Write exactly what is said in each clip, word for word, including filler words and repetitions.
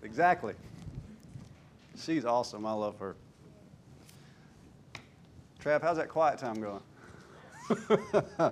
Exactly. She's awesome. I love her. Trav, how's that quiet time going?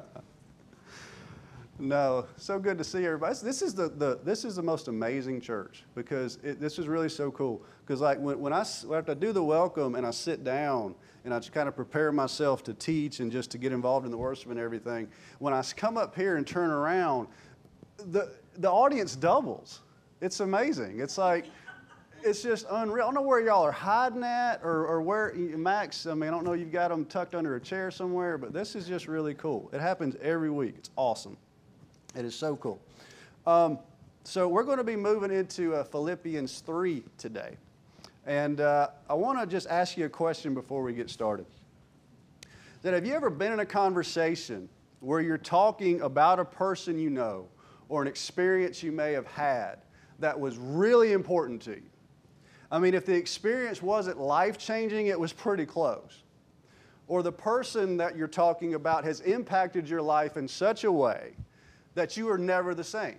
No, so good to see everybody. This is the, the this is the most amazing church because it, this is really so cool. Because like when, when I when I do the welcome and I sit down and I just kind of prepare myself to teach and just to get involved in the worship and everything, when I come up here and turn around, the the audience doubles. It's amazing. It's like it's just unreal. I don't know where y'all are hiding at or, or where Max. I mean, I don't know. You've got them tucked under a chair somewhere, but this is just really cool. It happens every week. It's awesome. It is so cool. Um, so we're going to be moving into uh, Philippians three today. And uh, I want to just ask you a question before we get started. That have you ever been in a conversation where you're talking about a person you know or an experience you may have had that was really important to you? I mean, if the experience wasn't life-changing, it was pretty close. Or the person that you're talking about has impacted your life in such a way that you are never the same.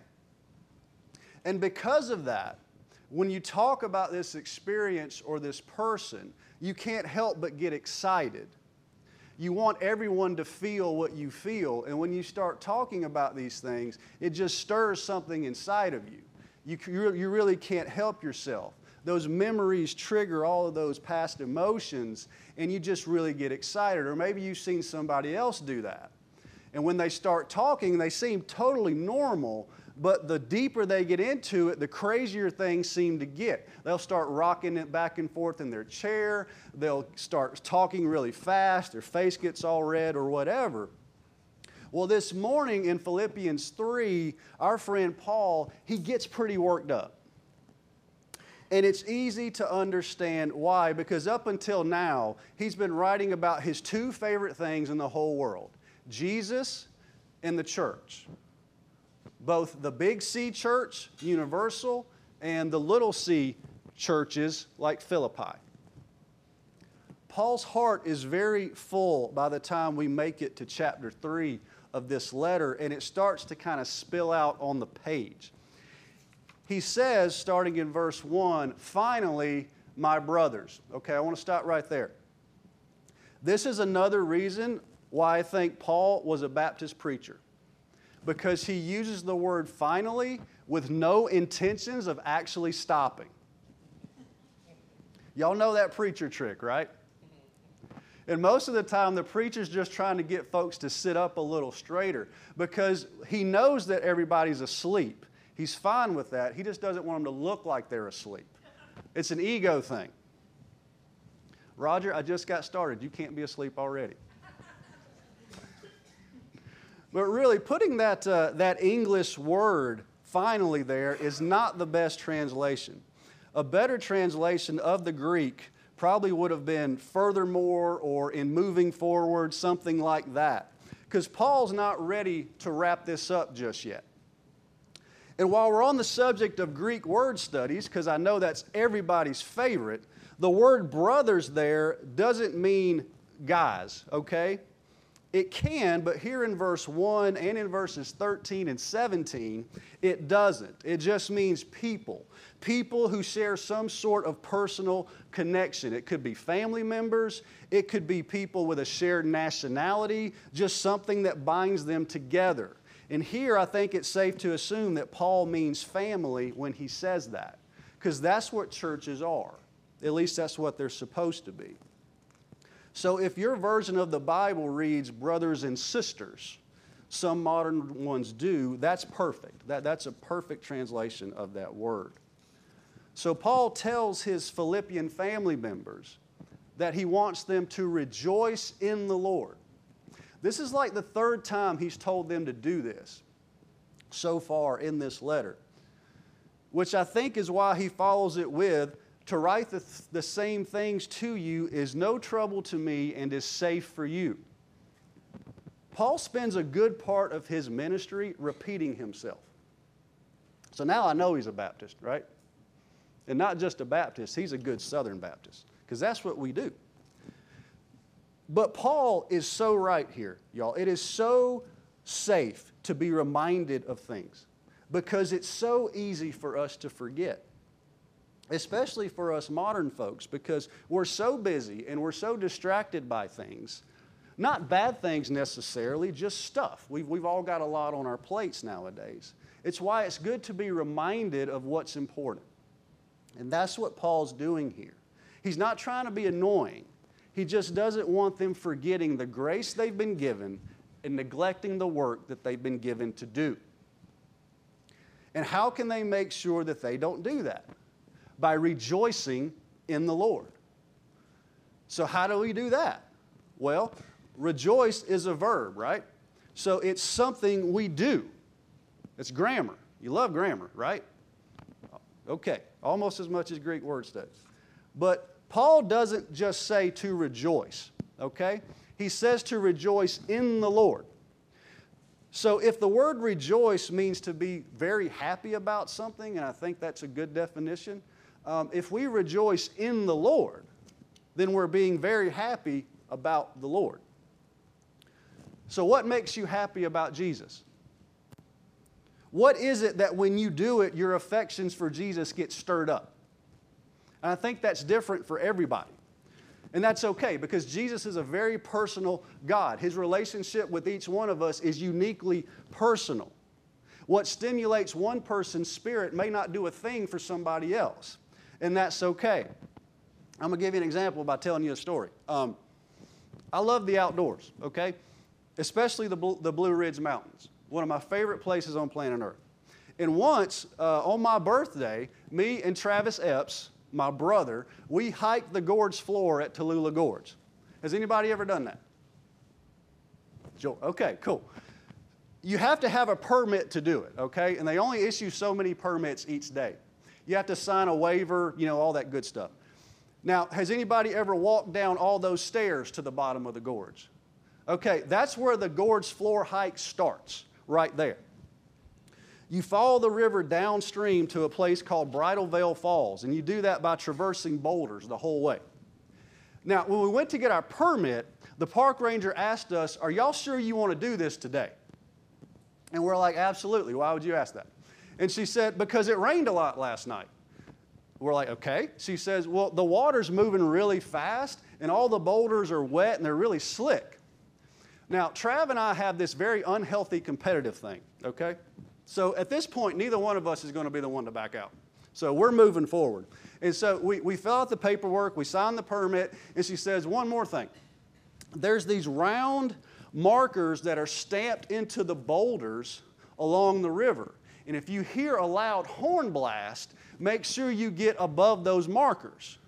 And because of that, when you talk about this experience or this person, you can't help but get excited. You want everyone to feel what you feel, and when you start talking about these things, it just stirs something inside of you. You, you really can't help yourself. Those memories trigger all of those past emotions, and you just really get excited. Or maybe you've seen somebody else do that. And when they start talking, they seem totally normal, but the deeper they get into it, the crazier things seem to get. They'll start rocking it back and forth in their chair. They'll start talking really fast. Their face gets all red or whatever. Well, this morning in Philippians three, our friend Paul, he gets pretty worked up. And it's easy to understand why, because up until now, he's been writing about his two favorite things in the whole world. Jesus and the church. Both the big C church, universal, and the little c churches like Philippi. Paul's heart is very full by the time we make it to chapter three of this letter, and it starts to kind of spill out on the page. He says, starting in verse one, finally, my brothers. Okay, I want to stop right there. This is another reason why I think Paul was a Baptist preacher. Because he uses the word finally with no intentions of actually stopping. Y'all know that preacher trick, right? And most of the time, the preacher's just trying to get folks to sit up a little straighter because he knows that everybody's asleep. He's fine with that. He just doesn't want them to look like they're asleep. It's an ego thing. Roger, I just got started. You can't be asleep already. But really, putting that, uh, that English word finally there is not the best translation. A better translation of the Greek probably would have been furthermore or in moving forward, something like that. Because Paul's not ready to wrap this up just yet. And while we're on the subject of Greek word studies, because I know that's everybody's favorite, the word brothers there doesn't mean guys, okay? It can, but here in verse one and in verses thirteen and seventeen, it doesn't. It just means people. People who share some sort of personal connection. It could be family members. It could be people with a shared nationality, just something that binds them together. And here I think it's safe to assume that Paul means family when he says that, because that's what churches are. At least that's what they're supposed to be. So if your version of the Bible reads brothers and sisters, some modern ones do, that's perfect. That, that's a perfect translation of that word. So Paul tells his Philippian family members that he wants them to rejoice in the Lord. This is like the third time he's told them to do this so far in this letter, which I think is why he follows it with, to write the, the same things to you is no trouble to me and is safe for you. Paul spends a good part of his ministry repeating himself. So now I know he's a Baptist, right? And not just a Baptist, he's a good Southern Baptist, because that's what we do. But Paul is so right here, y'all. It is so safe to be reminded of things because it's so easy for us to forget. especially for us modern folks, because we're so busy and we're so distracted by things. Not bad things necessarily, just stuff. We've, we've all got a lot on our plates nowadays. It's why it's good to be reminded of what's important. And that's what Paul's doing here. He's not trying to be annoying. He just doesn't want them forgetting the grace they've been given and neglecting the work that they've been given to do. And how can they make sure that they don't do that? By rejoicing in the Lord. So how do we do that? Well, rejoice is a verb, right? So it's something we do. It's grammar. You love grammar, right? Okay, almost as much as Greek words do. But Paul doesn't just say to rejoice, okay? He says to rejoice in the Lord. So if the word rejoice means to be very happy about something, and I think that's a good definition, um, if we rejoice in the Lord, then we're being very happy about the Lord. So what makes you happy about Jesus? What is it that when you do it, your affections for Jesus get stirred up? And I think that's different for everybody. And that's okay, because Jesus is a very personal God. His relationship with each one of us is uniquely personal. What stimulates one person's spirit may not do a thing for somebody else. And that's okay. I'm going to give you an example by telling you a story. Um, I love the outdoors, okay? Especially the, the Blue Ridge Mountains. One of my favorite places on planet Earth. And once, uh, on my birthday, me and Travis Epps, my brother, we hiked the gorge floor at Tallulah Gorge. Has anybody ever done that? Sure. Okay, cool. You have to have a permit to do it, okay? And they only issue so many permits each day. You have to sign a waiver, you know, all that good stuff. Now, has anybody ever walked down all those stairs to the bottom of the gorge? Okay, that's where the gorge floor hike starts, right there. You follow the river downstream to a place called Bridal Veil Falls, and you do that by traversing boulders the whole way. Now, when we went to get our permit, the park ranger asked us, "Are y'all sure you want to do this today?" And we're like, "Absolutely. Why would you ask that?" And she said, "Because it rained a lot last night." We're like, "Okay." She says, "Well, the water's moving really fast, and all the boulders are wet, and they're really slick." Now, Trav and I have this very unhealthy competitive thing, okay? So at this point, neither one of us is going to be the one to back out. So we're moving forward. And so we, we fill out the paperwork, we sign the permit, and she says, "One more thing. There's these round markers that are stamped into the boulders along the river. And if you hear a loud horn blast, make sure you get above those markers."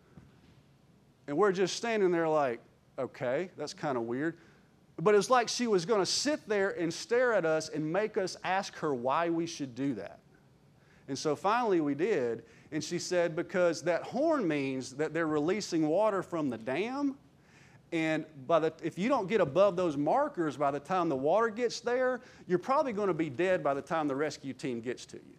And we're just standing there like, okay, that's kind of weird. But it was like she was going to sit there and stare at us and make us ask her why we should do that. And so finally we did, and she said, because that horn means that they're releasing water from the dam, and by the, if you don't get above those markers by the time the water gets there, you're probably going to be dead by the time the rescue team gets to you.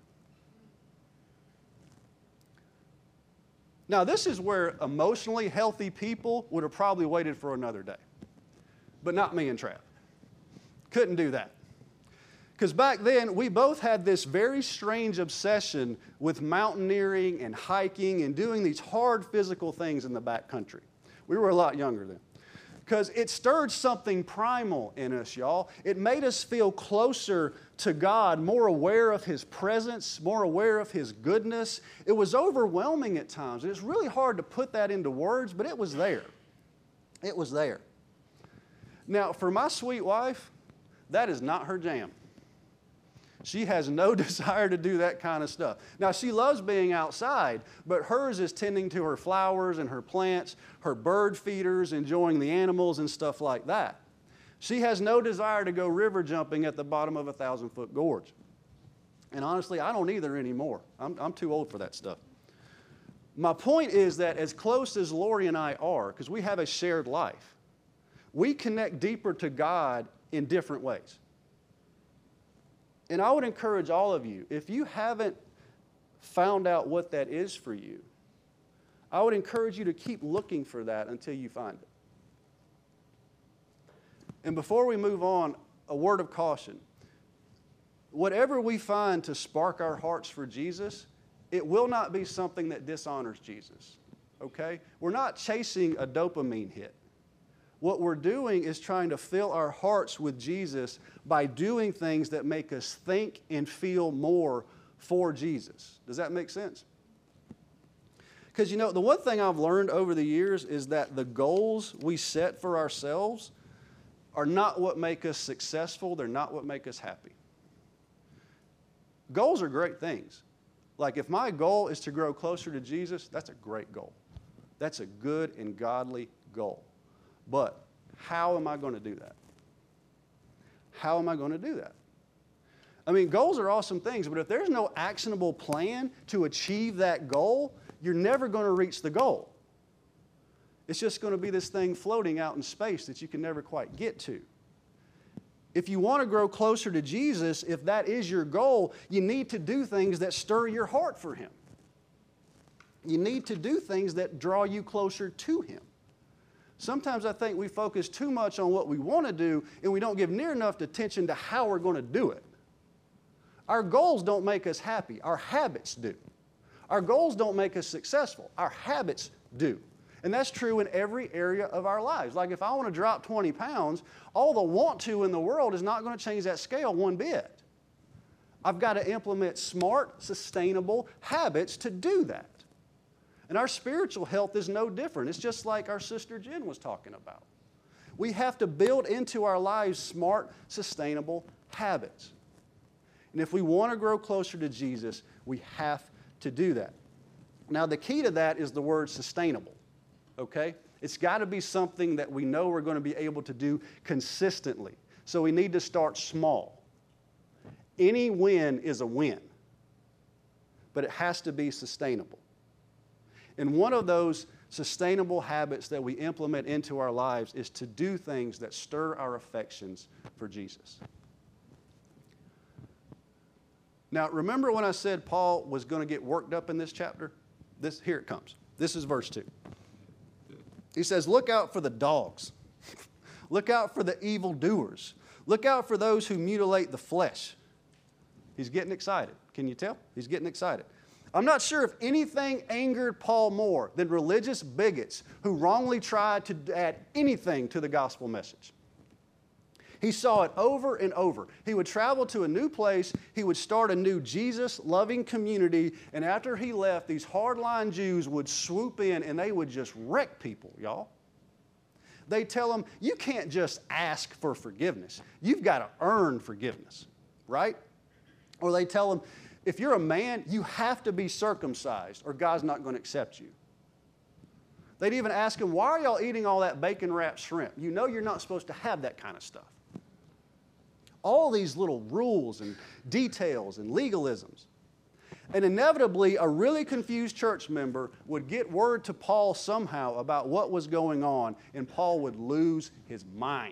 Now, this is where emotionally healthy people would have probably waited for another day. But not me and Trav. Couldn't do that. Because back then, we both had this very strange obsession with mountaineering and hiking and doing these hard physical things in the backcountry. We were a lot younger then. Because it stirred something primal in us, y'all. It made us feel closer to God, more aware of His presence, more aware of His goodness. It was overwhelming at times. And it's really hard to put that into words, but it was there. It was there. Now, for my sweet wife, that is not her jam. She has no desire to do that kind of stuff. Now, she loves being outside, but hers is tending to her flowers and her plants, her bird feeders, enjoying the animals and stuff like that. She has no desire to go river jumping at the bottom of a thousand-foot gorge. And honestly, I don't either anymore. I'm, I'm too old for that stuff. My point is that as close as Lori and I are, because we have a shared life, we connect deeper to God in different ways. And I would encourage all of you, if you haven't found out what that is for you, I would encourage you to keep looking for that until you find it. And before we move on, a word of caution. Whatever we find to spark our hearts for Jesus, it will not be something that dishonors Jesus, okay? We're not chasing a dopamine hit. What we're doing is trying to fill our hearts with Jesus by doing things that make us think and feel more for Jesus. Does that make sense? Because, you know, the one thing I've learned over the years is that the goals we set for ourselves are not what make us successful. They're not what make us happy. Goals are great things. Like if my goal is to grow closer to Jesus, that's a great goal. That's a good and godly goal. But how am I going to do that? How am I going to do that? I mean, goals are awesome things, but if there's no actionable plan to achieve that goal, you're never going to reach the goal. It's just going to be this thing floating out in space that you can never quite get to. If you want to grow closer to Jesus, if that is your goal, you need to do things that stir your heart for Him. You need to do things that draw you closer to Him. Sometimes I think we focus too much on what we want to do and we don't give near enough attention to how we're going to do it. Our goals don't make us happy. Our habits do. Our goals don't make us successful. Our habits do. And that's true in every area of our lives. Like if I want to drop twenty pounds, all the want to in the world is not going to change that scale one bit. I've got to implement smart, sustainable habits to do that. And our spiritual health is no different. It's just like our sister Jen was talking about. We have to build into our lives smart, sustainable habits. And if we want to grow closer to Jesus, we have to do that. Now, the key to that is the word sustainable, okay? It's got to be something that we know we're going to be able to do consistently. So we need to start small. Any win is a win, but it has to be sustainable. And one of those sustainable habits that we implement into our lives is to do things that stir our affections for Jesus. Now, remember when I said Paul was going to get worked up in this chapter? This, here it comes. This is verse two. He says, look out for the dogs. Look out for the evildoers. Look out for those who mutilate the flesh. He's getting excited. Can you tell? He's getting excited. I'm not sure if anything angered Paul more than religious bigots who wrongly tried to add anything to the gospel message. He saw it over and over. He would travel to a new place. He would start a new Jesus-loving community. And after he left, these hardline Jews would swoop in and they would just wreck people, y'all. They tell them, you can't just ask for forgiveness. You've got to earn forgiveness, right? Or they tell them, if you're a man, you have to be circumcised or God's not going to accept you. They'd even ask him, why are y'all eating all that bacon-wrapped shrimp? You know you're not supposed to have that kind of stuff. All these little rules and details and legalisms. And inevitably, a really confused church member would get word to Paul somehow about what was going on, and Paul would lose his mind.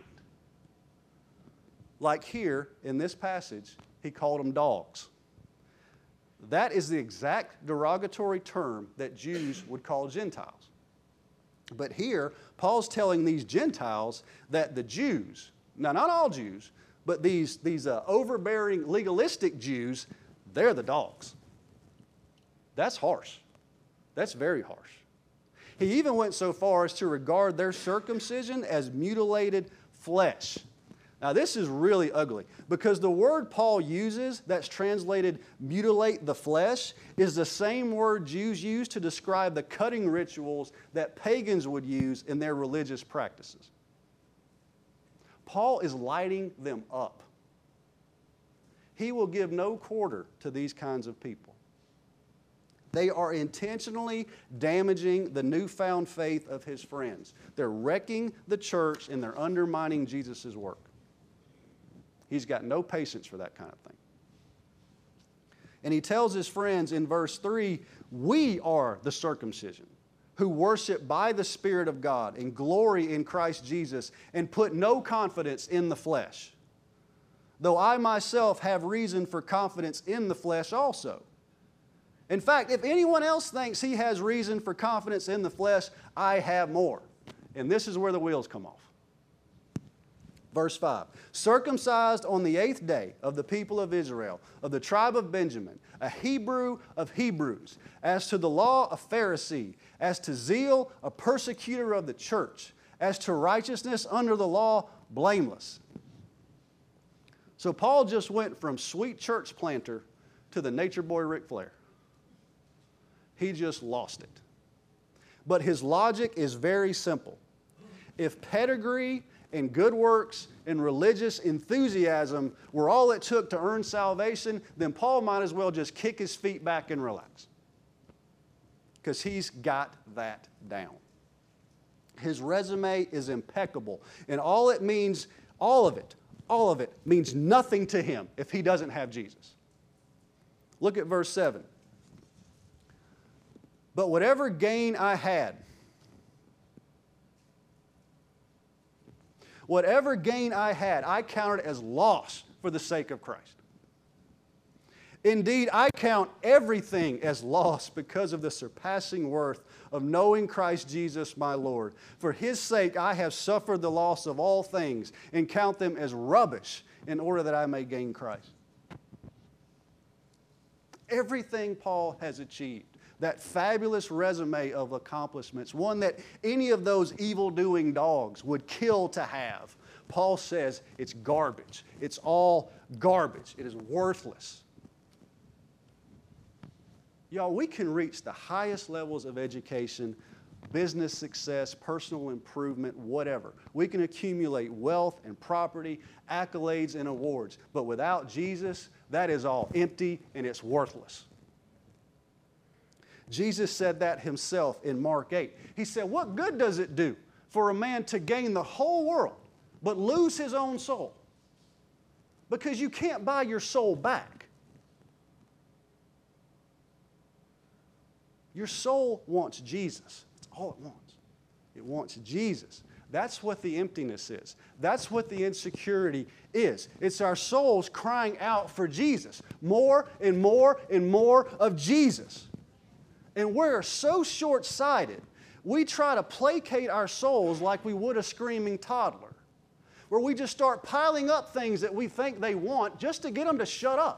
Like here in this passage, he called them dogs. That is the exact derogatory term that Jews would call Gentiles. But here, Paul's telling these Gentiles that the Jews, now not all Jews, but these, these uh, overbearing, legalistic Jews, they're the dogs. That's harsh. That's very harsh. He even went so far as to regard their circumcision as mutilated flesh. Now, this is really ugly because the word Paul uses that's translated mutilate the flesh is the same word Jews use to describe the cutting rituals that pagans would use in their religious practices. Paul is lighting them up. He will give no quarter to these kinds of people. They are intentionally damaging the newfound faith of his friends. They're wrecking the church and they're undermining Jesus' work. He's got no patience for that kind of thing. And he tells his friends in verse three, we are the circumcision who worship by the Spirit of God and glory in Christ Jesus and put no confidence in the flesh. Though I myself have reason for confidence in the flesh also. In fact, if anyone else thinks he has reason for confidence in the flesh, I have more. And this is where the wheels come off. Verse five, circumcised on the eighth day of the people of Israel, of the tribe of Benjamin, a Hebrew of Hebrews, as to the law a Pharisee, as to zeal a persecutor of the church, as to righteousness under the law blameless. So Paul just went from sweet church planter to the nature boy Ric Flair. He just lost it. But his logic is very simple. If pedigree and good works and religious enthusiasm were all it took to earn salvation, then Paul might as well just kick his feet back and relax. Because he's got that down. His resume is impeccable. And all it means, all of it, all of it means nothing to him if he doesn't have Jesus. Look at verse seven. But whatever gain I had, whatever gain I had, I counted as loss for the sake of Christ. Indeed, I count everything as loss because of the surpassing worth of knowing Christ Jesus my Lord. For His sake I have suffered the loss of all things and count them as rubbish in order that I may gain Christ. Everything Paul has achieved, that fabulous resume of accomplishments, one that any of those evil-doing dogs would kill to have, Paul says it's garbage. It's all garbage. It is worthless. Y'all, we can reach the highest levels of education, business success, personal improvement, whatever. We can accumulate wealth and property, accolades and awards. But without Jesus, that is all empty and it's worthless. Jesus said that himself in Mark eight. He said, what good does it do for a man to gain the whole world but lose his own soul? Because you can't buy your soul back. Your soul wants Jesus. That's all it wants. It wants Jesus. That's what the emptiness is. That's what the insecurity is. It's our souls crying out for Jesus. More and more and more of Jesus. And we're so short-sighted, we try to placate our souls like we would a screaming toddler, where we just start piling up things that we think they want just to get them to shut up.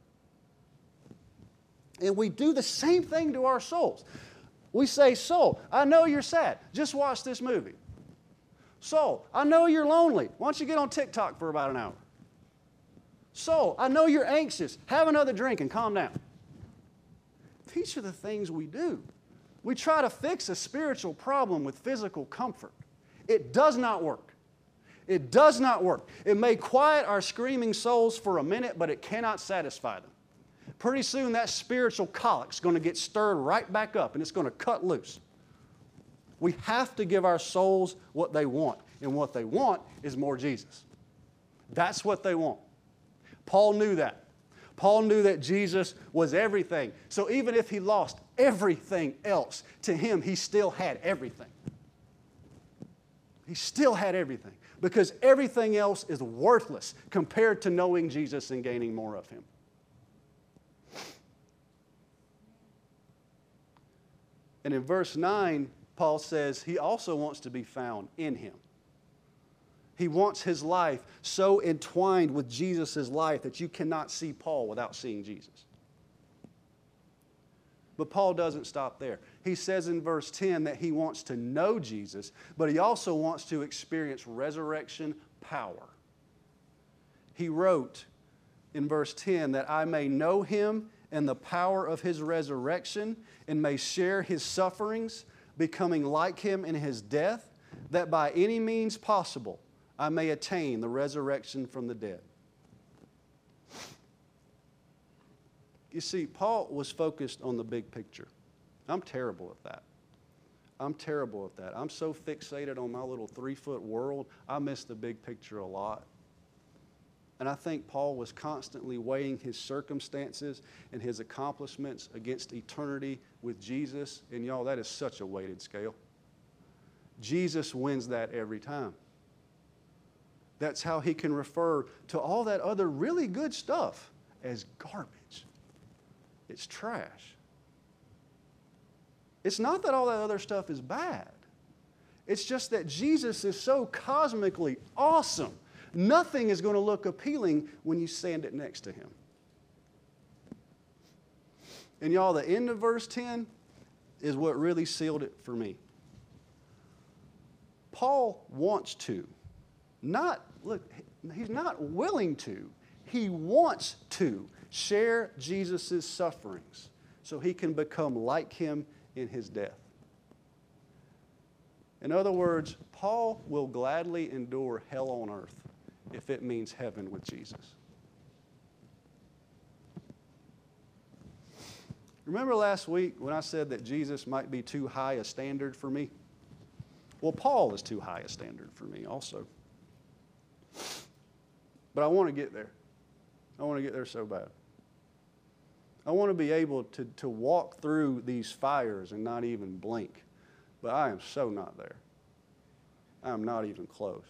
And we do the same thing to our souls. We say, soul, I know you're sad. Just watch this movie. Soul, I know you're lonely. Why don't you get on TikTok for about an hour? Soul, I know you're anxious. Have another drink and calm down. These are the things we do. We try to fix a spiritual problem with physical comfort. It does not work. It does not work. It may quiet our screaming souls for a minute, but it cannot satisfy them. Pretty soon that spiritual colic's going to get stirred right back up and it's going to cut loose. We have to give our souls what they want. And what they want is more Jesus. That's what they want. Paul knew that. Paul knew that Jesus was everything. So even if he lost everything else, to him he still had everything. He still had everything. Because everything else is worthless compared to knowing Jesus and gaining more of Him. And in verse nine, Paul says he also wants to be found in Him. He wants his life so entwined with Jesus' life that you cannot see Paul without seeing Jesus. But Paul doesn't stop there. He says in verse ten that he wants to know Jesus, but he also wants to experience resurrection power. He wrote in verse ten that I may know Him and the power of His resurrection, and may share His sufferings, becoming like Him in His death, that by any means possible I may attain the resurrection from the dead. You see, Paul was focused on the big picture. I'm terrible at that. I'm terrible at that. I'm so fixated on my little three-foot world, I miss the big picture a lot. And I think Paul was constantly weighing his circumstances and his accomplishments against eternity with Jesus. And y'all, that is such a weighted scale. Jesus wins that every time. That's how he can refer to all that other really good stuff as garbage. It's trash. It's not that all that other stuff is bad. It's just that Jesus is so cosmically awesome nothing is going to look appealing when you stand it next to him. And y'all, the end of verse ten is what really sealed it for me. Paul wants to, not, look, he's not willing to, he wants to share Jesus' sufferings so he can become like him in his death. In other words, Paul will gladly endure hell on earth if it means heaven with Jesus. Remember last week when I said that Jesus might be too high a standard for me? Well, Paul is too high a standard for me also. But I want to get there. I want to get there so bad. I want to be able to, to walk through these fires and not even blink. But I am so not there. I am not even close.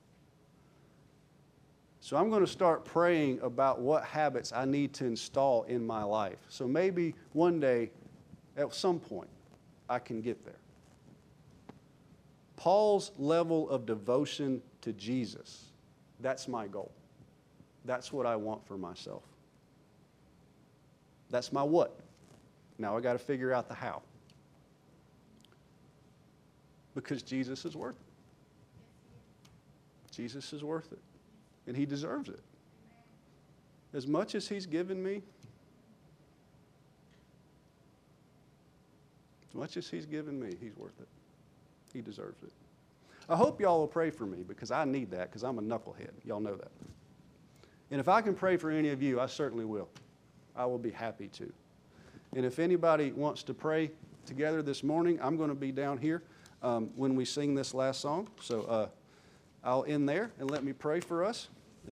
So I'm going to start praying about what habits I need to install in my life. So maybe one day, at some point, I can get there. Paul's level of devotion to Jesus, that's my goal. That's what I want for myself. That's my what. Now I got to figure out the how. Because Jesus is worth it. Jesus is worth it. And he deserves it. As much as he's given me, as much as he's given me, he's worth it. He deserves it. I hope y'all will pray for me because I need that because I'm a knucklehead. Y'all know that. And if I can pray for any of you, I certainly will. I will be happy to. And if anybody wants to pray together this morning, I'm going to be down here um, when we sing this last song. So uh, I'll end there and let me pray for us.